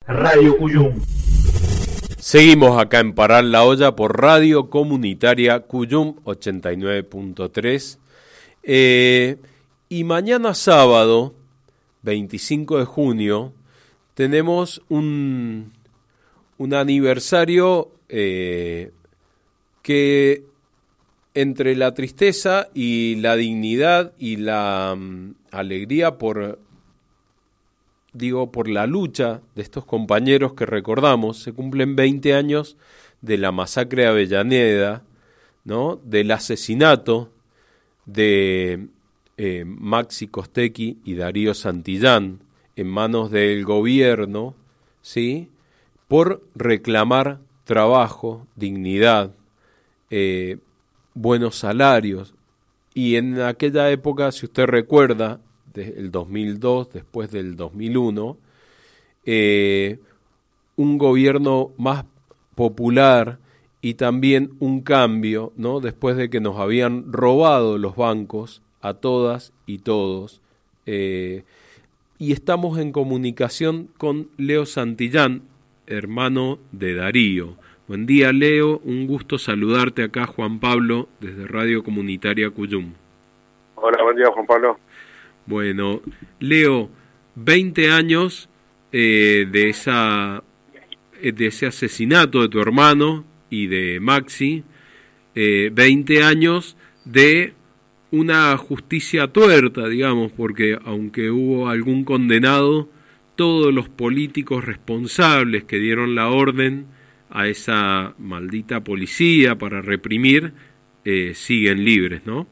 Radio Cuyum. Seguimos acá en Parar la Olla por Radio Comunitaria Cuyum 89.3. Y mañana sábado, 25 de junio, tenemos un aniversario que entre la tristeza y la dignidad y la alegría por la lucha de estos compañeros que recordamos, se cumplen 20 años de la masacre de Avellaneda, ¿no? Del asesinato de Maxi Costecchi y Darío Santillán en manos del gobierno, ¿sí? Por reclamar trabajo, dignidad, buenos salarios. Y en aquella época, si usted recuerda, el 2002, después del 2001, un gobierno más popular y también un cambio, ¿no? Después de que nos habían robado los bancos a todas y todos. Y estamos en comunicación con Leo Santillán, hermano de Darío. Buen día, Leo, un gusto saludarte acá, Juan Pablo, desde Radio Comunitaria Cuyum. Hola, buen día, Juan Pablo. Bueno, Leo, 20 años de ese asesinato de tu hermano y de Maxi, 20 años de una justicia tuerta, digamos, porque aunque hubo algún condenado, todos los políticos responsables que dieron la orden a esa maldita policía para reprimir, siguen libres, ¿no?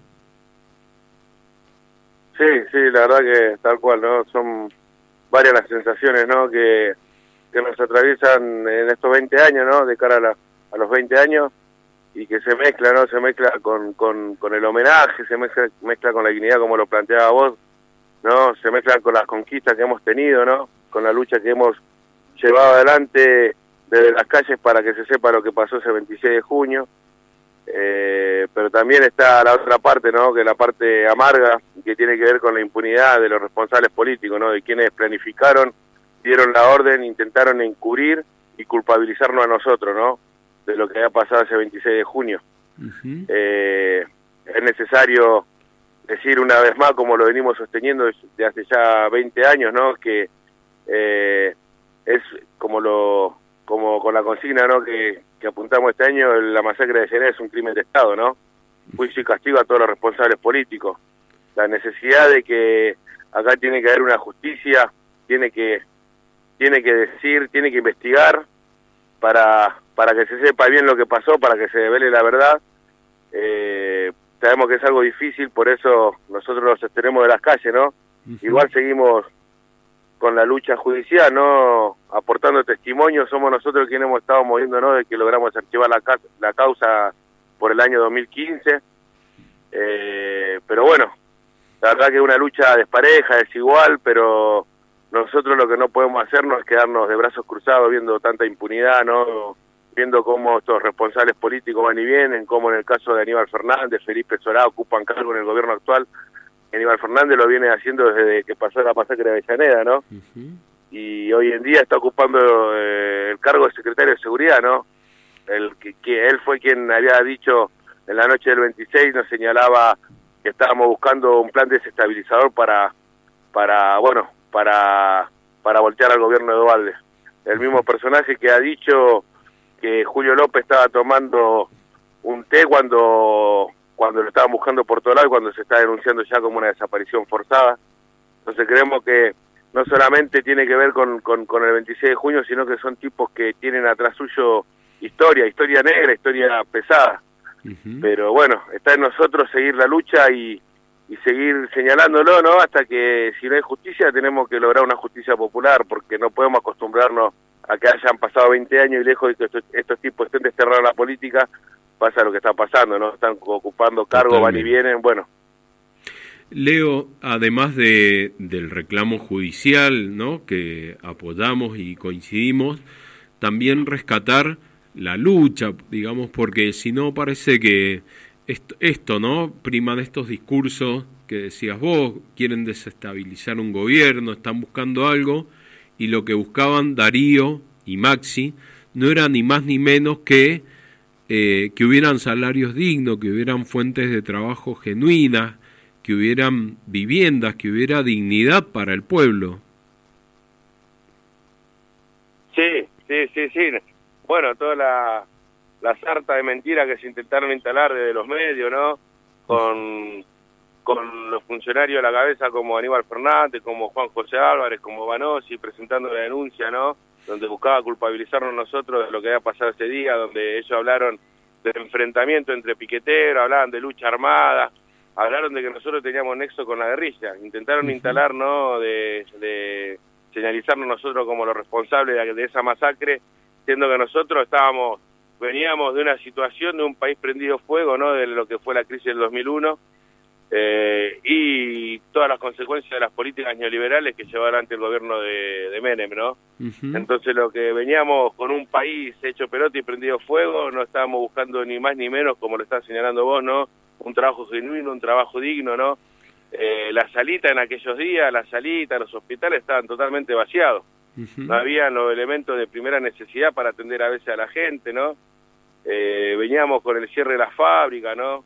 Sí, la verdad que tal cual, ¿no? Son varias las sensaciones, ¿no? Que nos atraviesan en estos 20 años, ¿no? De cara a los 20 años, y que se mezcla, ¿no? Se mezcla con el homenaje, se mezcla con la dignidad, como lo planteaba vos, ¿no? Se mezcla con las conquistas que hemos tenido, ¿no? Con la lucha que hemos llevado adelante desde las calles para que se sepa lo que pasó ese 26 de junio. Pero también está la otra parte, ¿no? Que es la parte amarga, que tiene que ver con la impunidad de los responsables políticos, ¿no? De quienes planificaron, dieron la orden, intentaron encubrir y culpabilizarnos a nosotros, ¿no? De lo que había pasado ese 26 de junio. Uh-huh. Es necesario decir una vez más, como lo venimos sosteniendo desde hace ya 20 años, ¿no? Que es como con la consigna, ¿no? Que apuntamos este año, la masacre de Avellaneda es un crimen de Estado, ¿no? Juicio y castigo a todos los responsables políticos. La necesidad de que acá tiene que haber una justicia, tiene que decir, tiene que investigar para que se sepa bien lo que pasó, para que se devele la verdad. Sabemos que es algo difícil, por eso nosotros lo sostenemos de las calles, ¿no? Uh-huh. Igual seguimos con la lucha judicial, ¿no? Aportando testimonios, somos nosotros quienes hemos estado moviéndonos de que logramos archivar la causa por el año 2015, pero bueno, la verdad que es una lucha despareja, desigual, pero nosotros lo que no podemos hacernos es quedarnos de brazos cruzados viendo tanta impunidad, ¿no? Viendo cómo estos responsables políticos van y vienen, como en el caso de Aníbal Fernández, Felipe Solá ocupan cargo en el gobierno actual. Aníbal Fernández lo viene haciendo desde que pasó la masacre de Avellaneda, ¿no? Uh-huh. Y hoy en día está ocupando el cargo de secretario de Seguridad, ¿no? Que él fue quien había dicho en la noche del 26, nos señalaba que estábamos buscando un plan desestabilizador para voltear al gobierno de Duhalde. El mismo personaje que ha dicho que Julio López estaba tomando un té cuando lo estaban buscando por todo lado y cuando se está denunciando ya como una desaparición forzada. Entonces creemos que no solamente tiene que ver con el 26 de junio, sino que son tipos que tienen atrás suyo historia negra, historia pesada. Uh-huh. Pero bueno, está en nosotros seguir la lucha y seguir señalándolo, ¿no? Hasta que si no hay justicia tenemos que lograr una justicia popular, porque no podemos acostumbrarnos a que hayan pasado 20 años y lejos de que estos tipos estén desterrados en la política, pasa lo que está pasando, ¿no? Están ocupando cargos, van y vienen, bueno. Leo, además del reclamo judicial, ¿no? Que apoyamos y coincidimos, también rescatar la lucha, digamos, porque si no parece que esto, ¿no? Priman estos discursos que decías vos, quieren desestabilizar un gobierno, están buscando algo, y lo que buscaban Darío y Maxi no era ni más ni menos que hubieran salarios dignos, que hubieran fuentes de trabajo genuinas, que hubieran viviendas, que hubiera dignidad para el pueblo. Sí. Bueno, toda la sarta de mentiras que se intentaron instalar desde los medios, ¿no? Con los funcionarios a la cabeza como Aníbal Fernández, como Juan José Álvarez, como Vanosi, presentando la denuncia, ¿no? Donde buscaba culpabilizarnos nosotros de lo que había pasado ese día, donde ellos hablaron del enfrentamiento entre piqueteros, hablaban de lucha armada, hablaron de que nosotros teníamos nexo con la guerrilla, intentaron instalar, ¿no?, de señalizarnos nosotros como los responsables de esa masacre, siendo que nosotros veníamos de una situación de un país prendido fuego, ¿no?, de lo que fue la crisis del 2001, y todas las consecuencias de las políticas neoliberales que llevó adelante el gobierno de Menem, ¿no? Entonces lo que veníamos con un país hecho pelota y prendido fuego, no estábamos buscando ni más ni menos, como lo estás señalando vos, ¿no?, un trabajo genuino, un trabajo digno, ¿no? La salita en aquellos días, los hospitales estaban totalmente vaciados. No habían los elementos de primera necesidad para atender a veces a la gente, ¿no? Veníamos con el cierre de la fábrica, ¿no?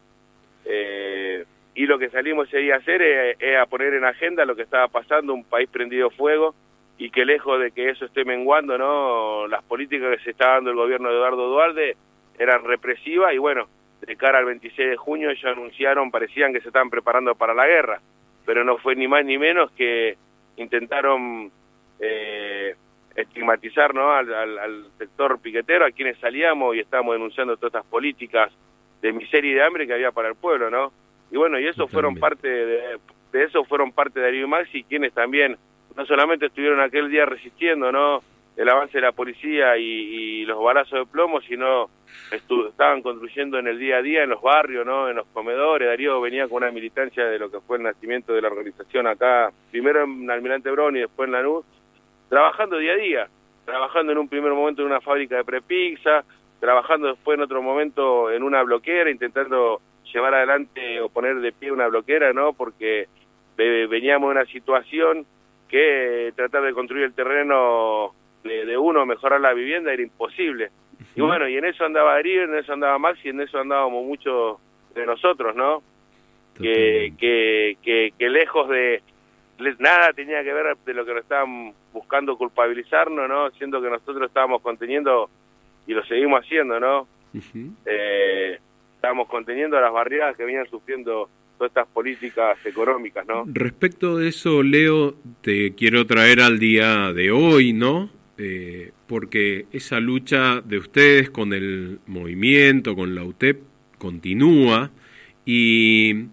Y lo que salimos ese día a hacer es a poner en agenda lo que estaba pasando, un país prendido fuego, y que lejos de que eso esté menguando, ¿no?, las políticas que se está dando el gobierno de Eduardo Duhalde eran represivas, y bueno, de cara al 26 de junio ellos anunciaron, parecían que se estaban preparando para la guerra, pero no fue ni más ni menos que intentaron estigmatizar, ¿no?, al sector piquetero, a quienes salíamos y estábamos denunciando todas estas políticas de miseria y de hambre que había para el pueblo, ¿no? Y bueno, y eso fueron parte de eso fueron parte de Darío y Maxi, quienes también no solamente estuvieron aquel día resistiendo, ¿no?, el avance de la policía y los balazos de plomo, sino estaban construyendo en el día a día, en los barrios, ¿no?, en los comedores. Darío venía con una militancia de lo que fue el nacimiento de la organización acá, primero en Almirante Brown y después en Lanús, trabajando día a día, trabajando en un primer momento en una fábrica de prepizza, trabajando después en otro momento en una bloquera, intentando llevar adelante o poner de pie una bloquera, ¿no?, porque veníamos de una situación que tratar de construir el terreno de uno, mejorar la vivienda, era imposible. Y bueno, y en eso andaba Darío, en eso andaba Maxi, en eso andábamos muchos de nosotros, ¿no? Que lejos de nada tenía que ver de lo que nos estaban buscando culpabilizarnos, ¿no?, siendo que nosotros estábamos conteniendo, y lo seguimos haciendo, ¿no? Estábamos conteniendo las barriadas que venían sufriendo todas estas políticas económicas, ¿no? Respecto de eso, Leo, te quiero traer al día de hoy, ¿no? Porque esa lucha de ustedes con el movimiento, con la UTEP, continúa, y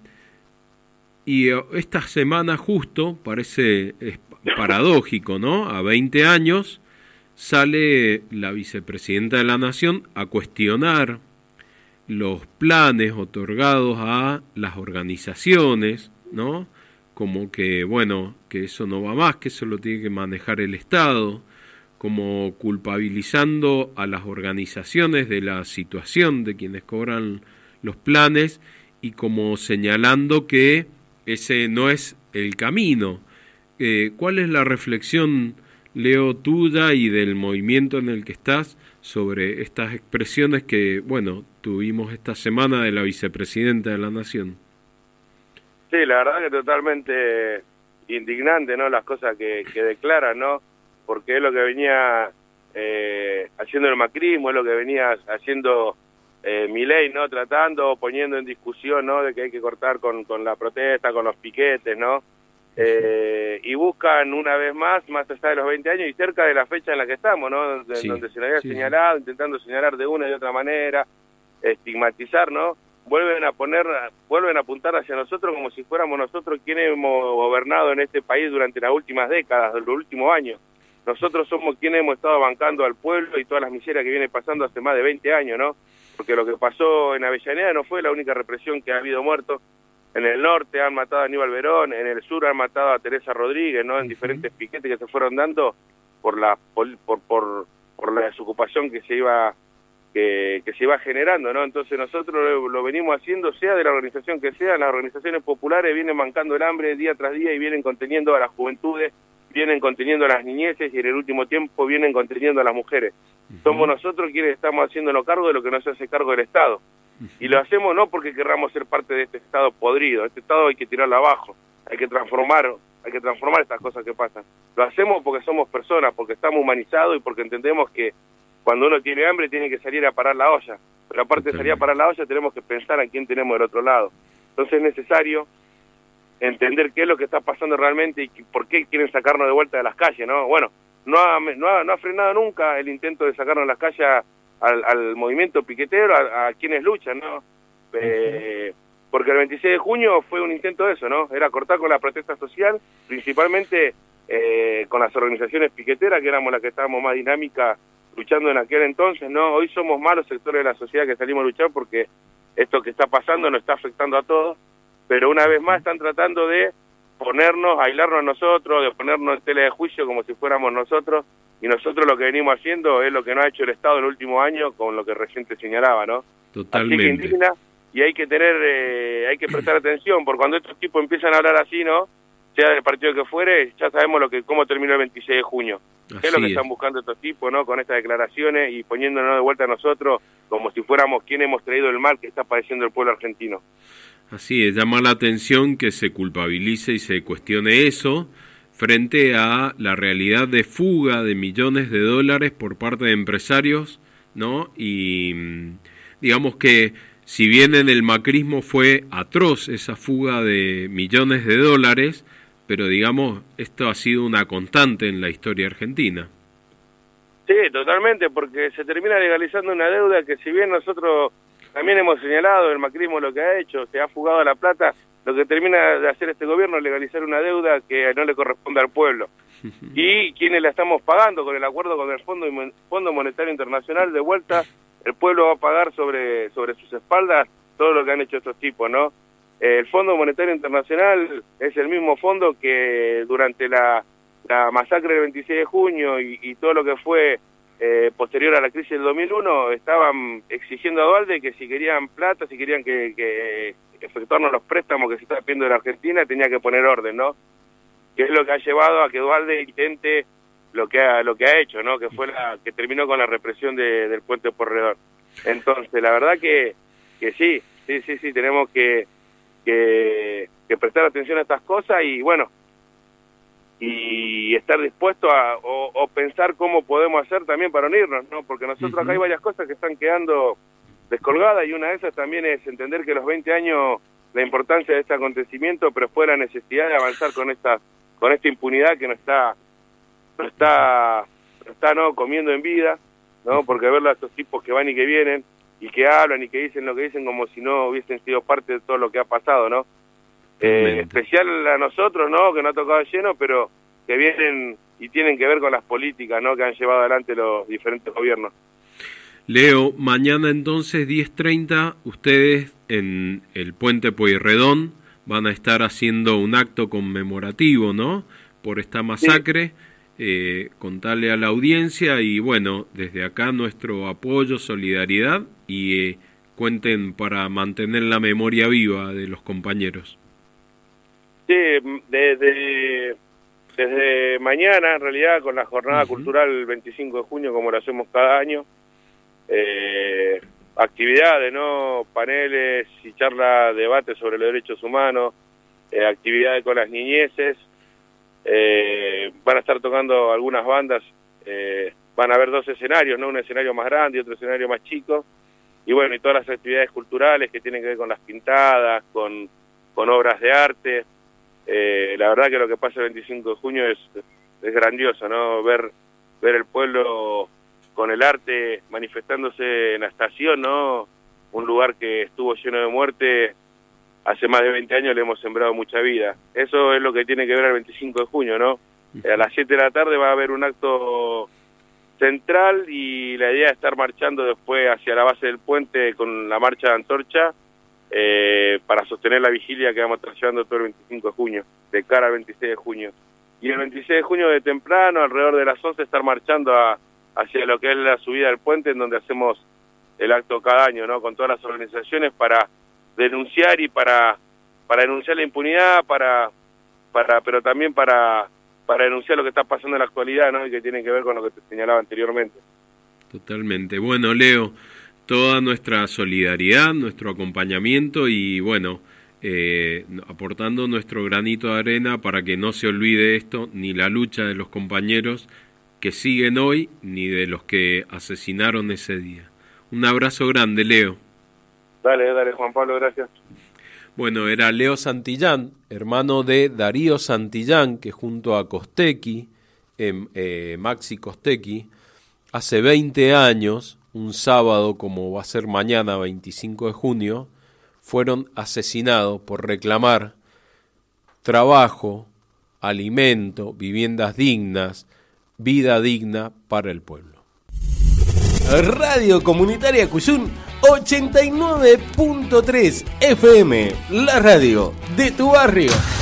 esta semana justo, parece paradójico, ¿no?, a 20 años, sale la vicepresidenta de la Nación a cuestionar los planes otorgados a las organizaciones, ¿no?, como que, bueno, que eso no va más, que eso lo tiene que manejar el Estado, como culpabilizando a las organizaciones de la situación de quienes cobran los planes, y como señalando que ese no es el camino. ¿Cuál es la reflexión, Leo, tuya y del movimiento en el que estás sobre estas expresiones que, bueno, tuvimos esta semana de la vicepresidenta de la Nación? Sí, la verdad que totalmente indignante, ¿no?, las cosas que declaran, ¿no?, porque es lo que venía haciendo el macrismo, es lo que venía haciendo Milei, ¿no?, tratando, poniendo en discusión, ¿no?, de que hay que cortar con la protesta, con los piquetes, ¿no?, y buscan una vez más allá de los 20 años y cerca de la fecha en la que estamos, ¿no?, donde se le había señalado, intentando señalar de una y de otra manera, estigmatizar, ¿no?, vuelven a apuntar hacia nosotros como si fuéramos nosotros quienes hemos gobernado en este país durante las últimas décadas, los últimos años. Nosotros somos quienes hemos estado bancando al pueblo y todas las miserias que viene pasando hace más de 20 años, ¿no? Porque lo que pasó en Avellaneda no fue la única represión que ha habido muertos. En el norte han matado a Aníbal Verón, en el sur han matado a Teresa Rodríguez, ¿no?, en diferentes piquetes que se fueron dando por la desocupación que se iba generando, ¿no? Entonces nosotros lo venimos haciendo, sea de la organización que sea, las organizaciones populares vienen bancando el hambre día tras día y vienen conteniendo a las juventudes vienen conteniendo a las niñeces y en el último tiempo vienen conteniendo a las mujeres. Somos nosotros quienes estamos haciéndonos cargo de lo que no se hace cargo del Estado. Y lo hacemos no porque querramos ser parte de este Estado podrido. Este Estado hay que tirarlo abajo, hay que transformar estas cosas que pasan. Lo hacemos porque somos personas, porque estamos humanizados y porque entendemos que cuando uno tiene hambre tiene que salir a parar la olla. Pero aparte de salir a parar la olla tenemos que pensar a quién tenemos del otro lado. Entonces es necesario entender qué es lo que está pasando realmente y por qué quieren sacarnos de vuelta de las calles, ¿no? Bueno, no ha frenado nunca el intento de sacarnos de las calles al movimiento piquetero, a quienes luchan, ¿no? Porque el 26 de junio fue un intento de eso, ¿no? Era cortar con la protesta social, principalmente con las organizaciones piqueteras, que éramos las que estábamos más dinámicas luchando en aquel entonces, ¿no? Hoy somos más los sectores de la sociedad que salimos a luchar porque esto que está pasando nos está afectando a todos, pero una vez más están tratando de aislarnos a nosotros, de ponernos en tela de juicio como si fuéramos nosotros, y nosotros lo que venimos haciendo es lo que no ha hecho el Estado en el último año, con lo que recién te señalaba, ¿no? Totalmente. Así que indigna, y hay que prestar atención, porque cuando estos tipos empiezan a hablar así, ¿no? Sea del partido que fuere, ya sabemos cómo terminó el 26 de junio. ¿Qué es lo que están buscando estos tipos, no? Con estas declaraciones y poniéndonos de vuelta a nosotros como si fuéramos quienes hemos traído el mal que está padeciendo el pueblo argentino. Así es, llama la atención que se culpabilice y se cuestione eso frente a la realidad de fuga de millones de dólares por parte de empresarios, ¿no? Y digamos que si bien en el macrismo fue atroz esa fuga de millones de dólares, pero digamos, esto ha sido una constante en la historia argentina. Sí, totalmente, porque se termina legalizando una deuda que si bien nosotros también hemos señalado, el macrismo lo que ha hecho, se ha fugado la plata, lo que termina de hacer este gobierno es legalizar una deuda que no le corresponde al pueblo. Y quienes la estamos pagando con el acuerdo con el Fondo Monetario Internacional, de vuelta, el pueblo va a pagar sobre sus espaldas todo lo que han hecho estos tipos, ¿no? El Fondo Monetario Internacional es el mismo fondo que durante la masacre del 26 de junio y todo lo que fue posterior a la crisis del 2001, estaban exigiendo a Dualde que si querían plata, si querían que efectuarnos los préstamos que se está pidiendo de la Argentina, tenía que poner orden, ¿no? Que es lo que ha llevado a que Dualde intente lo que ha hecho, ¿no? Que fue que terminó con la represión del Puente Porredón. Entonces, la verdad que sí, tenemos que prestar atención a estas cosas y bueno, y estar dispuesto o pensar cómo podemos hacer también para unirnos, ¿no? Porque nosotros acá hay varias cosas que están quedando descolgadas y una de esas también es entender que los 20 años, la importancia de este acontecimiento, pero fue la necesidad de avanzar con esta impunidad que nos está no comiendo en vida, ¿no? Porque verlo a estos tipos que van y que vienen y que hablan y que dicen lo que dicen como si no hubiesen sido parte de todo lo que ha pasado, ¿no? Especial a nosotros, ¿no? Que no ha tocado lleno, pero que vienen y tienen que ver con las políticas, ¿no? Que han llevado adelante los diferentes gobiernos. Leo, mañana entonces 10:30 ustedes en el Puente Pueyrredón van a estar haciendo un acto conmemorativo, ¿no? Por esta masacre. Sí. Contarle a la audiencia y bueno, desde acá nuestro apoyo, solidaridad y cuenten para mantener la memoria viva de los compañeros. Sí, desde mañana en realidad con la jornada cultural el 25 de junio como lo hacemos cada año, actividades, ¿no? Paneles y charlas, debates sobre los derechos humanos, actividades con las niñeces. Van a estar tocando algunas bandas, van a haber dos escenarios, ¿no? Un escenario más grande y otro escenario más chico, y bueno, y todas las actividades culturales que tienen que ver con las pintadas, con obras de arte. La verdad que lo que pasa el 25 de junio es grandioso, ¿no? Ver el pueblo con el arte manifestándose en la estación, ¿no? Un lugar que estuvo lleno de muerte. Hace más de 20 años le hemos sembrado mucha vida. Eso es lo que tiene que ver el 25 de junio, ¿no? A las 7 de la tarde va a haber un acto central y la idea es estar marchando después hacia la base del puente con la marcha de antorcha para sostener la vigilia que vamos a estar llevando todo el 25 de junio, de cara al 26 de junio. Y el 26 de junio de temprano, alrededor de las 11, estar marchando hacia lo que es la subida del puente, en donde hacemos el acto cada año, ¿no? Con todas las organizaciones para denunciar y para denunciar la impunidad, pero también para para denunciar lo que está pasando en la actualidad, ¿no? Y que tiene que ver con lo que te señalaba anteriormente. Totalmente. Bueno, Leo, toda nuestra solidaridad, nuestro acompañamiento y bueno, aportando nuestro granito de arena para que no se olvide esto, ni la lucha de los compañeros que siguen hoy, ni de los que asesinaron ese día. Un abrazo grande, Leo. Dale, Juan Pablo, gracias. Bueno, era Leo Santillán, hermano de Darío Santillán, que junto a Costecchi, Maxi Costecchi, hace 20 años, un sábado como va a ser mañana, 25 de junio, fueron asesinados por reclamar trabajo, alimento, viviendas dignas, vida digna para el pueblo. Radio Comunitaria Cuyún 89.3 FM, la radio de tu barrio.